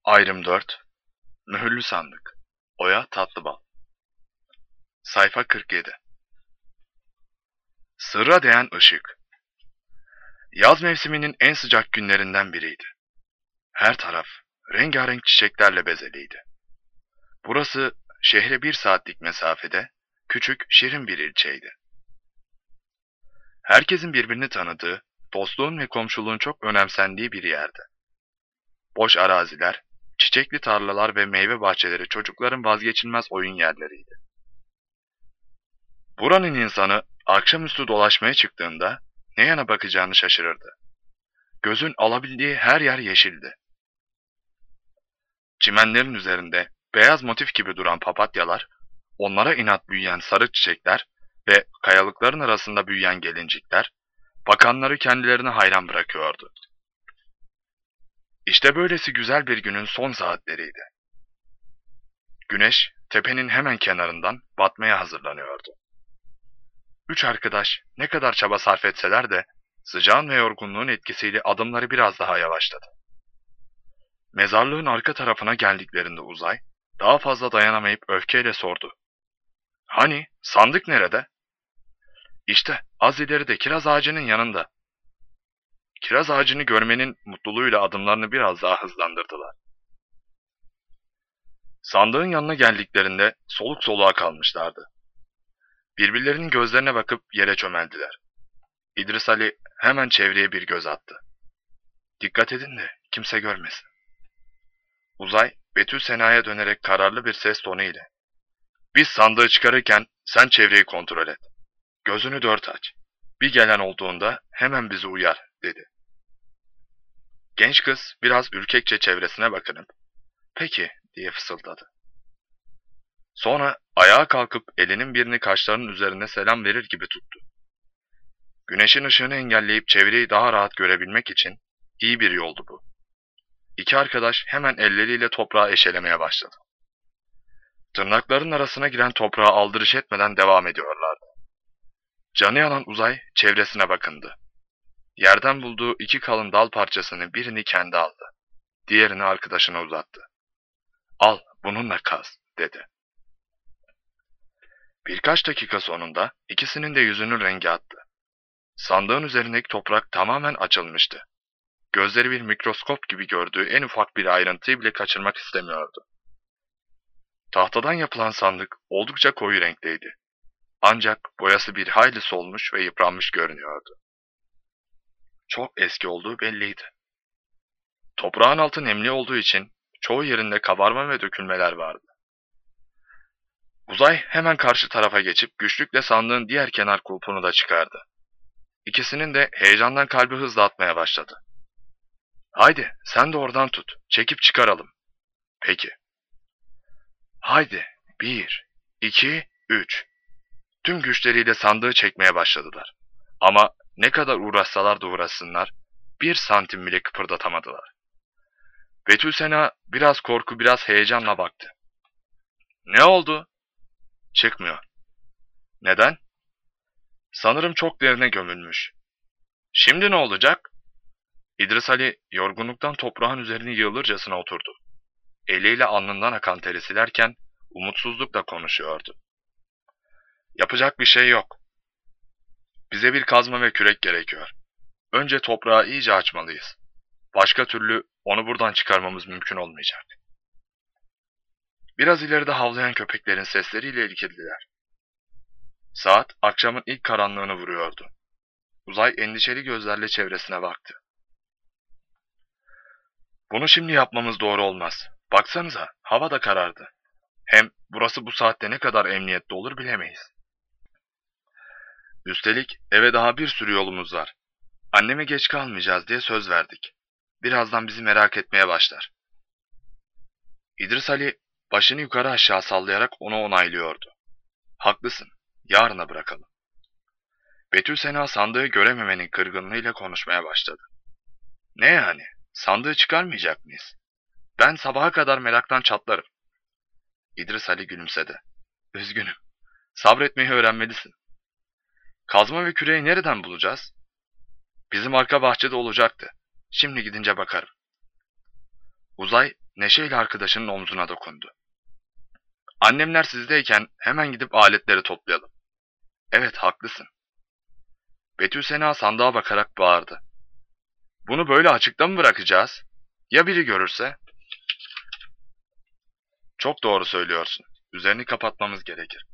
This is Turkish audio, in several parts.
Ayrım 4. Mühürlü sandık. Oya Tatlıbal. Sayfa 47. Sırra değen ışık. Yaz mevsiminin en sıcak günlerinden biriydi. Her taraf rengarenk çiçeklerle bezeliydi. Burası şehre 1 saatlik mesafede küçük, şirin bir ilçeydi. Herkesin birbirini tanıdığı, dostluğun ve komşuluğun çok önemsendiği bir yerdi. Boş araziler, çiçekli tarlalar ve meyve bahçeleri çocukların vazgeçilmez oyun yerleriydi. Buranın insanı akşamüstü dolaşmaya çıktığında ne yana bakacağını şaşırırdı. Gözün alabildiği her yer yeşildi. Çimenlerin üzerinde beyaz motif gibi duran papatyalar, onlara inat büyüyen sarı çiçekler ve kayalıkların arasında büyüyen gelincikler, bakanları kendilerine hayran bırakıyordu. İşte böylesi güzel bir günün son saatleriydi. Güneş tepenin hemen kenarından batmaya hazırlanıyordu. Üç arkadaş ne kadar çaba sarf etseler de sıcağın ve yorgunluğun etkisiyle adımları biraz daha yavaşladı. Mezarlığın arka tarafına geldiklerinde Uzay daha fazla dayanamayıp öfkeyle sordu. Hani sandık nerede? İşte az ileride kiraz ağacının yanında. Kiraz ağacını görmenin mutluluğuyla adımlarını biraz daha hızlandırdılar. Sandığın yanına geldiklerinde soluk soluğa kalmışlardı. Birbirlerinin gözlerine bakıp yere çömeldiler. İdris Ali hemen çevreye bir göz attı. Dikkat edin de kimse görmesin. Uzay, Betül Sena'ya dönerek kararlı bir ses tonu ile "Biz sandığı çıkarırken sen çevreyi kontrol et. Gözünü dört aç. Bir gelen olduğunda hemen bizi uyar," dedi. Genç kız biraz ürkekçe çevresine bakınıp "Peki," diye fısıldadı. Sonra ayağa kalkıp elinin birini kaşlarının üzerine selam verir gibi tuttu. Güneşin ışığını engelleyip çevreyi daha rahat görebilmek için iyi bir yoldu bu. İki arkadaş hemen elleriyle toprağı eşelemeye başladı. Tırnakların arasına giren toprağa aldırış etmeden devam ediyorlardı. Canı yanan Uzay çevresine bakındı. Yerden bulduğu iki kalın dal parçasının birini kendi aldı. Diğerini arkadaşına uzattı. "Al, bununla kaz," dedi. Birkaç dakika sonunda ikisinin de yüzünün rengi attı. Sandığın üzerindeki toprak tamamen açılmıştı. Gözleri bir mikroskop gibi gördüğü en ufak bir ayrıntıyı bile kaçırmak istemiyordu. Tahtadan yapılan sandık oldukça koyu renkteydi. Ancak boyası bir hayli solmuş ve yıpranmış görünüyordu. Çok eski olduğu belliydi. Toprağın altı nemli olduğu için çoğu yerinde kabarma ve dökülmeler vardı. Uzay hemen karşı tarafa geçip güçlükle sandığın diğer kenar kulpunu da çıkardı. İkisinin de heyecandan kalbi hızla atmaya başladı. "Haydi sen de oradan tut, çekip çıkaralım." "Peki." "Haydi, 1, 2, 3." Tüm güçleriyle sandığı çekmeye başladılar. Ama ne kadar uğraşsalar da uğraşsınlar, 1 santim bile kıpırdatamadılar. Betül Sena biraz korku biraz heyecanla baktı. "Ne oldu?" "Çıkmıyor." "Neden?" "Sanırım çok derine gömülmüş." "Şimdi ne olacak?" İdris Ali yorgunluktan toprağın üzerine yığılırcasına oturdu. Eliyle alnından akan teri silerken umutsuzlukla konuşuyordu. "Yapacak bir şey yok. Bize bir kazma ve kürek gerekiyor. Önce toprağı iyice açmalıyız. Başka türlü onu buradan çıkarmamız mümkün olmayacak." Biraz ileride havlayan köpeklerin sesleriyle ilgililer. Saat akşamın ilk karanlığını vuruyordu. Uzay endişeli gözlerle çevresine baktı. "Bunu şimdi yapmamız doğru olmaz. Baksanıza, hava da karardı. Hem burası bu saatte ne kadar emniyetli olur bilemeyiz. Üstelik eve daha bir sürü yolumuz var. Anneme geç kalmayacağız diye söz verdik. Birazdan bizi merak etmeye başlar." İdris Ali başını yukarı aşağı sallayarak onu onaylıyordu. "Haklısın, yarına bırakalım." Betül Sena sandığı görememenin kırgınlığıyla konuşmaya başladı. "Ne yani? Sandığı çıkarmayacak mıyız? Ben sabaha kadar meraktan çatlarım." İdris Ali gülümsedi. "Üzgünüm. Sabretmeyi öğrenmelisin." "Kazma ve küreği nereden bulacağız?" "Bizim arka bahçede olacaktı. Şimdi gidince bakarım." Uzay neşeyle arkadaşının omzuna dokundu. Annemler sizdeyken hemen gidip aletleri toplayalım. Evet, haklısın. Betül Sena sandığa bakarak bağırdı. Bunu böyle açıkta mı bırakacağız? Ya biri görürse? Çok doğru söylüyorsun. Üzerini kapatmamız gerekir.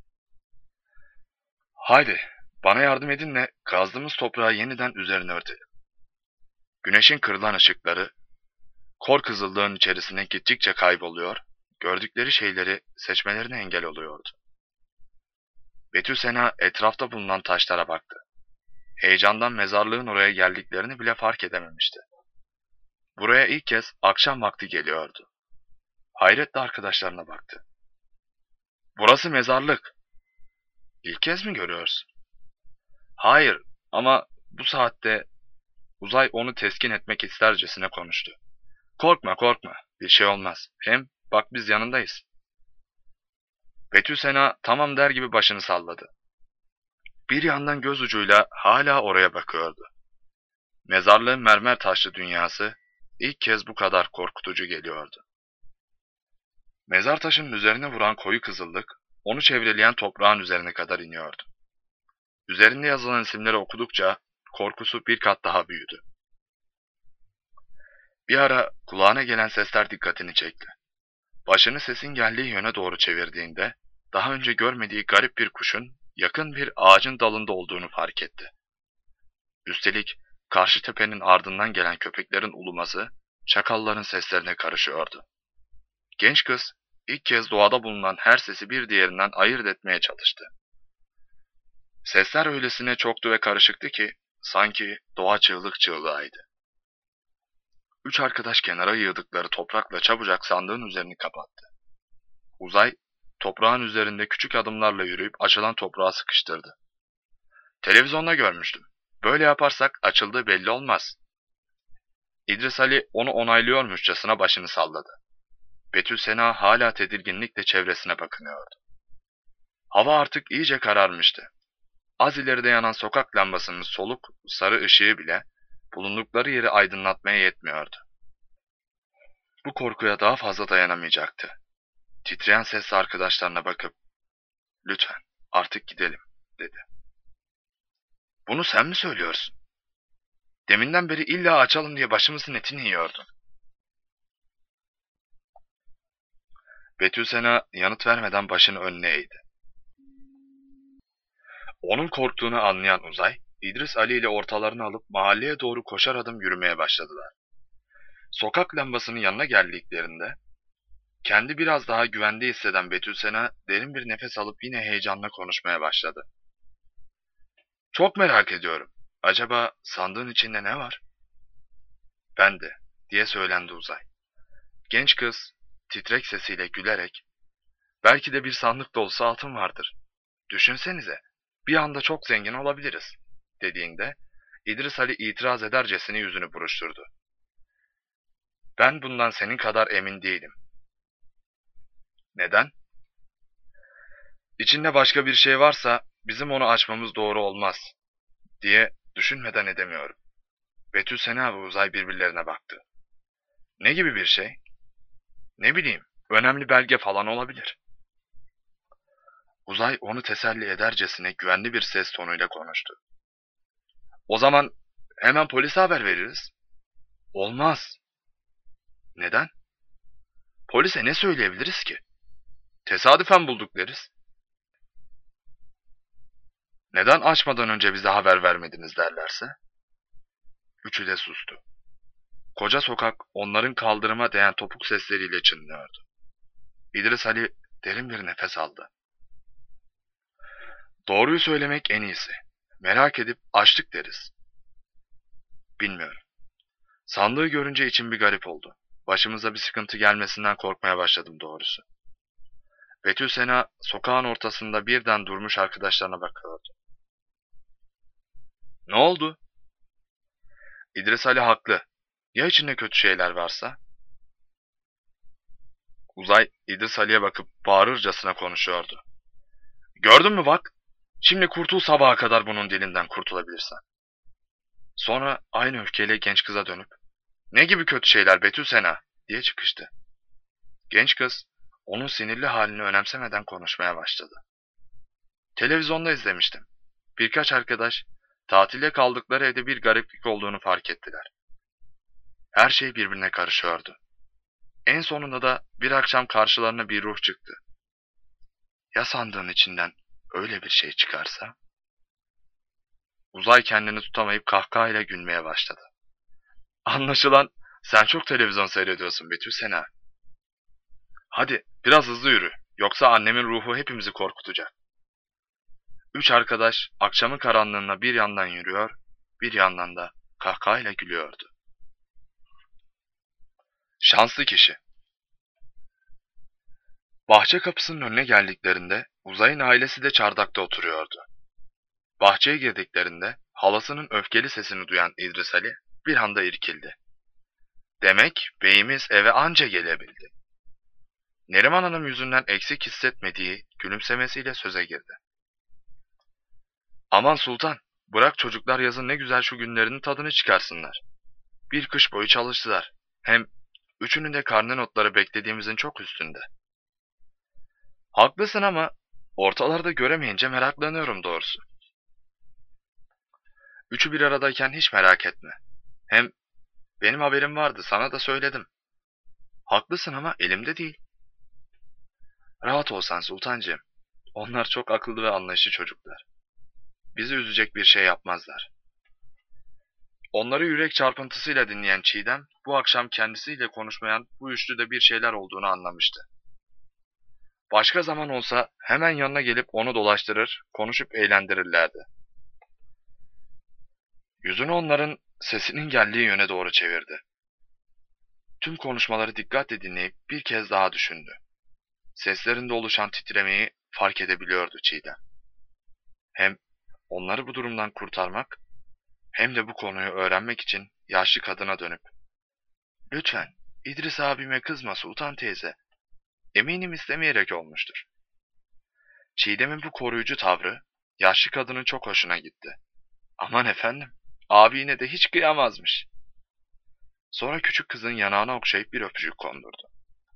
Haydi, bana yardım edin de kazdığımız toprağı yeniden üzerine örtelim. Güneşin kırılan ışıkları, kor kızıllığın içerisine gittikçe kayboluyor, gördükleri şeyleri seçmelerine engel oluyordu. Betül Sena etrafta bulunan taşlara baktı. Heyecandan mezarlığın oraya geldiklerini bile fark edememişti. Buraya ilk kez akşam vakti geliyordu. Hayretle arkadaşlarına baktı. Burası mezarlık. İlk kez mi görüyorsun? Hayır, ama bu saatte Uzay onu teskin etmek istercesine konuştu. Korkma korkma, bir şey olmaz. Hem bak biz yanındayız. Betül Sena tamam der gibi başını salladı. Bir yandan göz ucuyla hala oraya bakıyordu. Mezarlığın mermer taşlı dünyası ilk kez bu kadar korkutucu geliyordu. Mezar taşının üzerine vuran koyu kızıllık onu çevreleyen toprağın üzerine kadar iniyordu. Üzerinde yazılan isimleri okudukça korkusu bir kat daha büyüdü. Bir ara kulağına gelen sesler dikkatini çekti. Başını sesin geldiği yöne doğru çevirdiğinde daha önce görmediği garip bir kuşun yakın bir ağacın dalında olduğunu fark etti. Üstelik karşı tepenin ardından gelen köpeklerin uluması çakalların seslerine karışıyordu. Genç kız ilk kez doğada bulunan her sesi bir diğerinden ayırt etmeye çalıştı. Sesler öylesine çoktu ve karışıktı ki sanki doğa çığlık çığlığıydı. Üç arkadaş kenara yığdıkları toprakla çabucak sandığın üzerini kapattı. Uzay, toprağın üzerinde küçük adımlarla yürüyüp açılan toprağa sıkıştırdı. Televizyonda görmüştüm. Böyle yaparsak açıldığı belli olmaz. İdris Ali onu onaylıyormuşçasına başını salladı. Betül Sena hala tedirginlikle çevresine bakınıyordu. Hava artık iyice kararmıştı. Az ileride yanan sokak lambasının soluk sarı ışığı bile bulundukları yeri aydınlatmaya yetmiyordu. Bu korkuya daha fazla dayanamayacaktı. Titreyen sesle arkadaşlarına bakıp, "Lütfen, artık gidelim," dedi. "Bunu sen mi söylüyorsun? Deminden beri illa açalım diye başımızın etini yiyordun." Betül Sena yanıt vermeden başını önüne eğdi. Onun korktuğunu anlayan Uzay, İdris Ali ile ortalarını alıp mahalleye doğru koşar adım yürümeye başladılar. Sokak lambasının yanına geldiklerinde, kendi biraz daha güvende hisseden Betül Sena derin bir nefes alıp yine heyecanla konuşmaya başladı. "Çok merak ediyorum. Acaba sandığın içinde ne var?" "Ben de," diye söylendi Uzay. Genç kız titrek sesiyle gülerek, "Belki de bir sandık dolusu altın vardır. Düşünsenize, bir anda çok zengin olabiliriz," dediğinde İdris Ali itiraz edercesine yüzünü buruşturdu. "Ben bundan senin kadar emin değilim." "Neden?" "İçinde başka bir şey varsa bizim onu açmamız doğru olmaz," diye düşünmeden edemiyorum. Betül Sena ve Uzay birbirlerine baktı. "Ne gibi bir şey?" "Ne bileyim, önemli belge falan olabilir." Uzay onu teselli edercesine güvenli bir ses tonuyla konuştu. "O zaman hemen polise haber veririz." "Olmaz." "Neden?" "Polise ne söyleyebiliriz ki? Tesadüfen bulduk deriz." "Neden açmadan önce bize haber vermediniz derlerse?" Üçü de sustu. Koca sokak onların kaldırıma değen topuk sesleriyle çınlıyordu. İdris Ali derin bir nefes aldı. "Doğruyu söylemek en iyisi. Merak edip açtık deriz." "Bilmiyorum. Sandığı görünce içim bir garip oldu. Başımıza bir sıkıntı gelmesinden korkmaya başladım doğrusu." Betül Sena sokağın ortasında birden durmuş arkadaşlarına bakıyordu. "Ne oldu?" "İdris Ali haklı. Ya içinde kötü şeyler varsa?" Uzay İdris Ali'ye bakıp bağırırcasına konuşuyordu. "Gördün mü bak? Şimdi kurtul sabaha kadar bunun dilinden kurtulabilirsen." Sonra aynı öfkeyle genç kıza dönüp, "Ne gibi kötü şeyler Betül Sena?" diye çıkıştı. Genç kız onun sinirli halini önemsemeden konuşmaya başladı. Televizyonda izlemiştim. Birkaç arkadaş tatile kaldıkları evde bir gariplik olduğunu fark ettiler. Her şey birbirine karışıyordu. En sonunda da bir akşam karşılarına bir ruh çıktı. Ya sandığın içinden öyle bir şey çıkarsa? Uzay kendini tutamayıp kahkahayla gülmeye başladı. Anlaşılan sen çok televizyon seyrediyorsun Betül Sena. Hadi biraz hızlı yürü, yoksa annemin ruhu hepimizi korkutacak. Üç arkadaş akşamın karanlığına bir yandan yürüyor, bir yandan da kahkahayla gülüyordu. Şanslı kişi. Bahçe kapısının önüne geldiklerinde Uzay'ın ailesi de çardakta oturuyordu. Bahçeye girdiklerinde halasının öfkeli sesini duyan İdris Ali bir anda irkildi. Demek beyimiz eve anca gelebildi. Neriman Hanım yüzünden eksik hissetmediği gülümsemesiyle söze girdi. Aman Sultan, bırak çocuklar yazın ne güzel şu günlerinin tadını çıkarsınlar. Bir kış boyu çalıştılar. Hem üçünün de karne notları beklediğimizin çok üstünde. Haklısın ama ortalarda göremeyince meraklanıyorum doğrusu. Üçü bir aradayken hiç merak etme. Hem benim haberim vardı, sana da söyledim. Haklısın ama elimde değil. Rahat ol sen Sultancığım. Onlar çok akıllı ve anlayışlı çocuklar. Bizi üzecek bir şey yapmazlar. Onları yürek çarpıntısıyla dinleyen Çiğdem, bu akşam kendisiyle konuşmayan bu üçlüde bir şeyler olduğunu anlamıştı. Başka zaman olsa hemen yanına gelip onu dolaştırır, konuşup eğlendirirlerdi. Yüzünü onların sesinin geldiği yöne doğru çevirdi. Tüm konuşmaları dikkatle dinleyip bir kez daha düşündü. Seslerinde oluşan titremeyi fark edebiliyordu Çiğdem. Hem onları bu durumdan kurtarmak, hem de bu konuyu öğrenmek için yaşlı kadına dönüp, "Lütfen, İdris abime kızma Sultan teyze. Eminim istemeyerek olmuştur." Çiğdem'in bu koruyucu tavrı, yaşlı kadının çok hoşuna gitti. "Aman efendim, abi yine de hiç kıyamazmış." Sonra küçük kızın yanağına okşayıp bir öpücük kondurdu.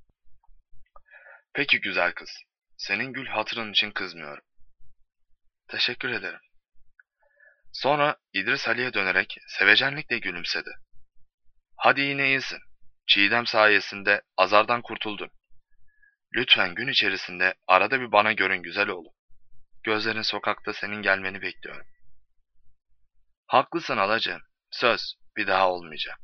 "Peki güzel kız, senin gül hatırın için kızmıyorum." "Teşekkür ederim." Sonra İdris Ali'ye dönerek sevecenlikle gülümsedi. "Hadi yine iyisin. Çiğdem sayesinde azardan kurtuldun. Lütfen gün içerisinde arada bir bana görün güzel oğlum. Gözlerin sokakta senin gelmeni bekliyorum." "Haklısın halacığım. Söz, bir daha olmayacak."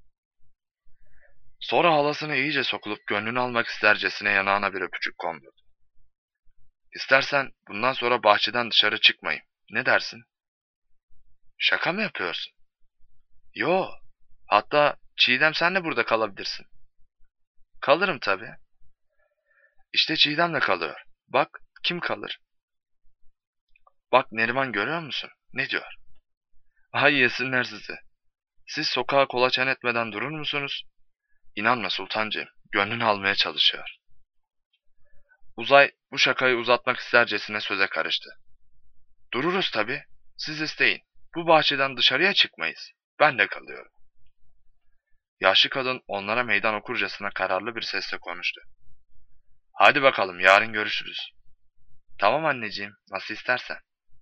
Sonra halasını iyice sokulup gönlünü almak istercesine yanağına bir öpücük kondurdu. "İstersen bundan sonra bahçeden dışarı çıkmayayım. Ne dersin?" "Şaka mı yapıyorsun?" "Yo. Hatta Çiğdem sen de burada kalabilirsin." "Kalırım tabii." "İşte Çiğdem de kalıyor. Bak kim kalır?" "Bak Neriman görüyor musun? Ne diyor?" "Ay yesinler sizi. Siz sokağa kolaçan etmeden durur musunuz?" "İnanma Sultancığım, gönlünü almaya çalışıyor." Uzay bu şakayı uzatmak istercesine söze karıştı. "Dururuz tabii. Siz isteyin. Bu bahçeden dışarıya çıkmayız. Ben de kalıyorum." Yaşlı kadın onlara meydan okurcasına kararlı bir sesle konuştu. "Hadi bakalım yarın görüşürüz." "Tamam anneciğim, nasıl istersen."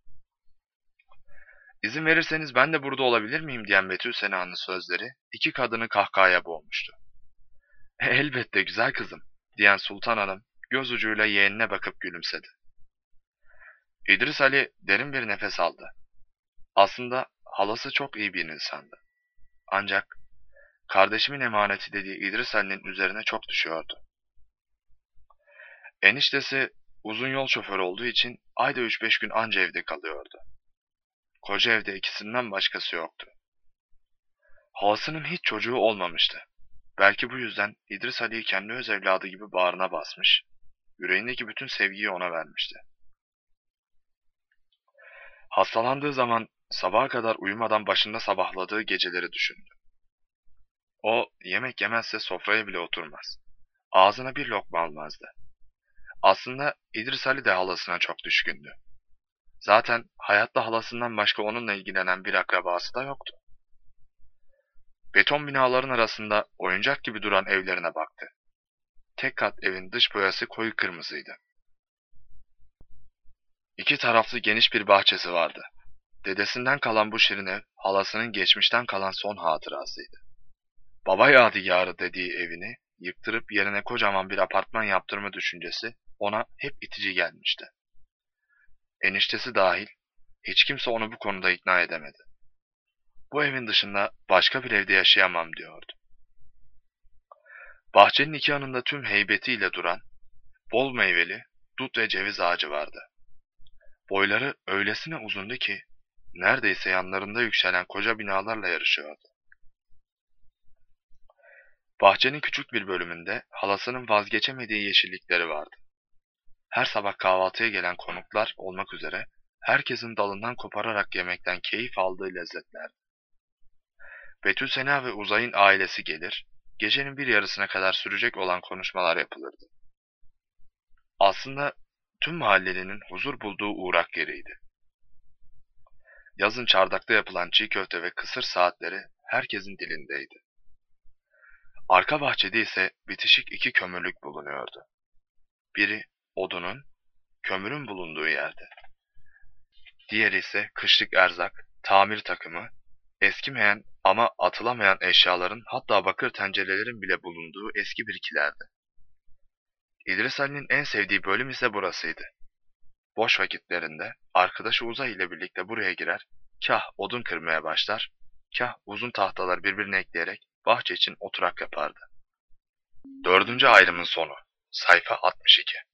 "İzin verirseniz ben de burada olabilir miyim?" diyen Betül Sena'nın sözleri iki kadını kahkahaya boğmuştu. "Elbette güzel kızım," diyen Sultan Hanım göz ucuyla yeğenine bakıp gülümsedi. İdris Ali derin bir nefes aldı. Aslında halası çok iyi bir insandı. Ancak kardeşimin emaneti dediği İdris Ali'nin üzerine çok düşüyordu. Eniştesi uzun yol şoförü olduğu için ayda 3-5 gün anca evde kalıyordu. Koca evde ikisinden başkası yoktu. Halasının hiç çocuğu olmamıştı. Belki bu yüzden İdris Ali'yi kendi öz evladı gibi bağrına basmış, yüreğindeki bütün sevgiyi ona vermişti. Hastalandığı zaman sabaha kadar uyumadan başında sabahladığı geceleri düşündü. O yemek yemezse sofraya bile oturmaz. Ağzına bir lokma almazdı. Aslında İdris Ali de halasına çok düşkündü. Zaten hayatta halasından başka onunla ilgilenen bir akrabası da yoktu. Beton binaların arasında oyuncak gibi duran evlerine baktı. Tek kat evin dış boyası koyu kırmızıydı. İki taraflı geniş bir bahçesi vardı. Dedesinden kalan bu şirin ev, halasının geçmişten kalan son hatırasıydı. Baba yadigarı dediği evini yıktırıp yerine kocaman bir apartman yaptırma düşüncesi ona hep itici gelmişti. Eniştesi dahil hiç kimse onu bu konuda ikna edemedi. Bu evin dışında başka bir evde yaşayamam diyordu. Bahçenin iki yanında tüm heybetiyle duran, bol meyveli dut ve ceviz ağacı vardı. Boyları öylesine uzundu ki neredeyse yanlarında yükselen koca binalarla yarışıyordu. Bahçenin küçük bir bölümünde halasının vazgeçemediği yeşillikleri vardı. Her sabah kahvaltıya gelen konuklar olmak üzere herkesin dalından kopararak yemekten keyif aldığı lezzetlerdi. Betül Sena ve Uzay'ın ailesi gelir, gecenin bir yarısına kadar sürecek olan konuşmalar yapılırdı. Aslında tüm mahallelinin huzur bulduğu uğrak yeriydi. Yazın çardakta yapılan çiğ köfte ve kısır saatleri herkesin dilindeydi. Arka bahçede ise bitişik iki kömürlük bulunuyordu. Biri odunun, kömürün bulunduğu yerde. Diğeri ise kışlık erzak, tamir takımı, eskimeyen ama atılamayan eşyaların hatta bakır tencerelerin bile bulunduğu eski birikilerdi. İdris Ali'nin en sevdiği bölüm ise burasıydı. Boş vakitlerinde arkadaşı Uzay ile birlikte buraya girer, kah odun kırmaya başlar, kah uzun tahtalar birbirine ekleyerek bahçe için oturak yapardı. Dördüncü ayrımın sonu. Sayfa 62.